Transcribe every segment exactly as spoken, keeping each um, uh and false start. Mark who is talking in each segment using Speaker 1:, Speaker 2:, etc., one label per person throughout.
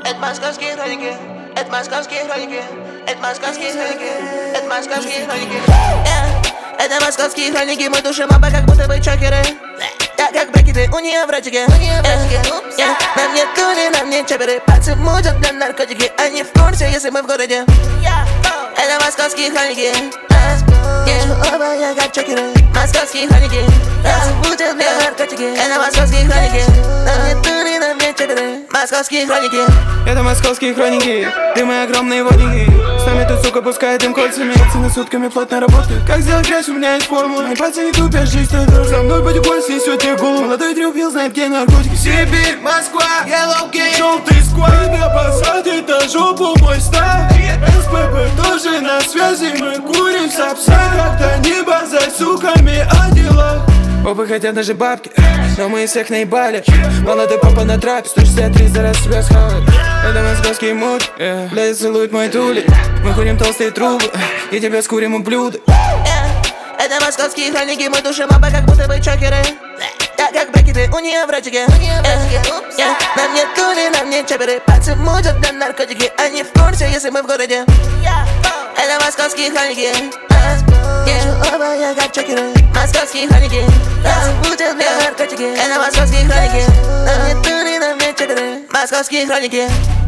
Speaker 1: Это московские хроники, это московские хроники, это московские хроники, это московские хроники. Это московские хроники, мы душим оба, как будто бы чокеры. Я как брекеты, у нее в ротике. Нам нет тули, нам нет чаперы. Пальцы мутят для наркотики, они в курсе, если мы в городе. Это московские хроники. Оба я как чокеры. Московские хроники. Пальцы мутят для наркотики. Это московские хроники. Нам нет тули, нам нет чаперы. Московские хроники.
Speaker 2: Это московские хроники, дымы огромные водники. С нами тут, сука, пускает им кольцами. Цены сутками плотно работают. Как сделать грязь, у меня есть формула. Мои пальцы не тупят, жизнь стоит дорого. Со мной потекой снесет тебе голову. Молодой трюпил, знает, где наркотики. Сибирь, Москва, Yellow Game, желтый сквад. Тебя посадит на жопу мой став. СПБ тоже на связи, мы курим сапса. Как-то не базарь суками о делах. Оба хотят даже бабки, но мы всех наебали. Молодой папа на трапе, сто шестьдесят три за раз себя схавает. Это московский муд, yeah. Блядь, целует мой тули. Мы курим толстые трубы, и тебя скурим ублюдо.
Speaker 1: yeah. Это московские хроники, мы душим оба, как будто бы чокеры. Я как брекеты, у нее в ротике. Нам нет тули, нам нет чаперы. Пальцы мутят для наркотики, они в курсе, если мы в городе. Это московские хроники. Оба я как чокеры. Московские хроники. Пальцы мутят для наркотики. Это московские хроники. Нам нет тули, нам нет чаперы. Московские хроники.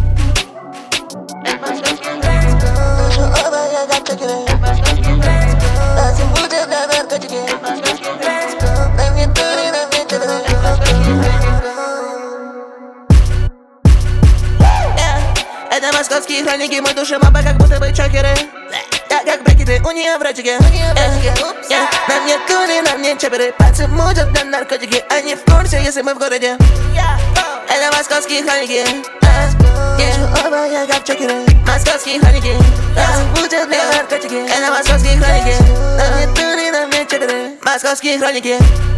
Speaker 1: Оба я как чокеры. Пальцы мутят для наркотики. Нам нет тули, нам нет чаперы. Это московские хроники, мы душим оба, как будто бы чокеры. Я как брекеты, у нее в ротике. Нам нет тули, нам нет чаперы. Пальцы мутят для наркотики, они в курсе, если мы в городе. Это московские хроники. Оба я как чокеры. Московские хроники. Пальцы мутят для наркотики. Это московские хроники. Нам нет тули, нам нет чаперы. Московские хроники.